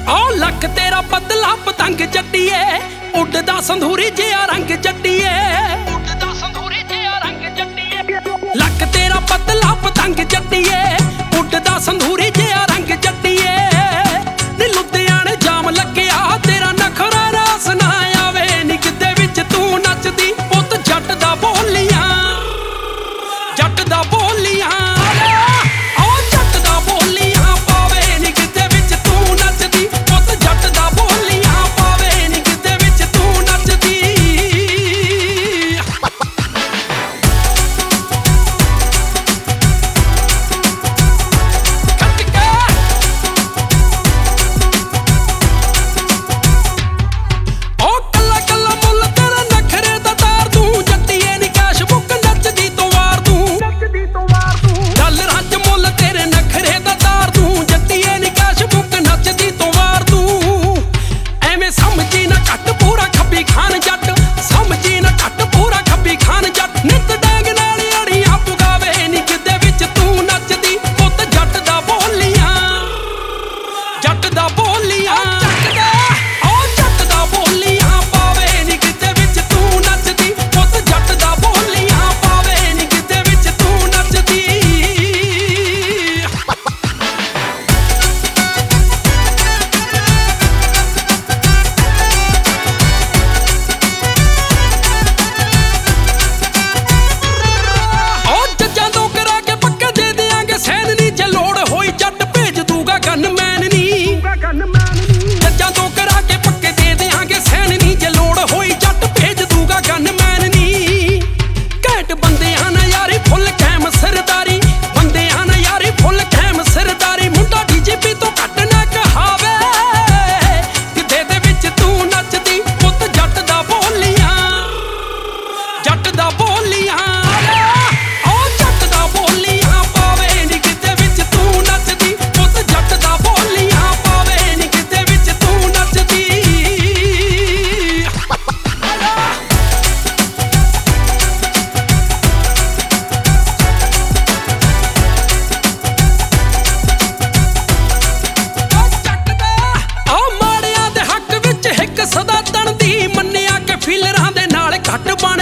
ਆ ਲੱਕ ਤੇਰਾ ਬਦਲਾ ਪਤੰਗ ਜੱਟੀਏ, ਉੱਡਦਾ ਸੰਧੂਰੀ ਜਿਹਾ ਰੰਗ ਜੱਟੀਏ, ਉੱਡਦਾ ਸੰਧੂਰੀ ਜਿਹਾ ਰੰਗ ਜੱਟੀਏ। ਲੱਕ ਤੇਰਾ ਬਦਲਾ ਪਤੰਗ ਜੱਟੀਏ, ਉੱਡਦਾ ਸੰਧੂਰੀ ਜਿਹਾ ਰੰਗ ਜੱਟੀਏ। ਨੀ ਲੁਧਿਆਣੇ ਜਾਮ ਲੱਗਿਆ ਤੇਰਾ ਨਖਰਾ ਰਾਸ ਨਾ ਆਵੇ, ਨੀ ਕਿਤੇ ਵਿੱਚ ਤੂੰ ਨੱਚਦੀ ਪੁੱਤ ਜੱਟ ਦਾ ਬੋਲੀਆਂ, ਜੱਟ ਦਾ ਬੋਲੀਆਂ। ਸਦਾ ਤਣਦੀ ਮੰਨਿਆ ਕਿ ਫਿਲਰਾਂ ਦੇ ਨਾਲ ਘੱਟ ਬਣ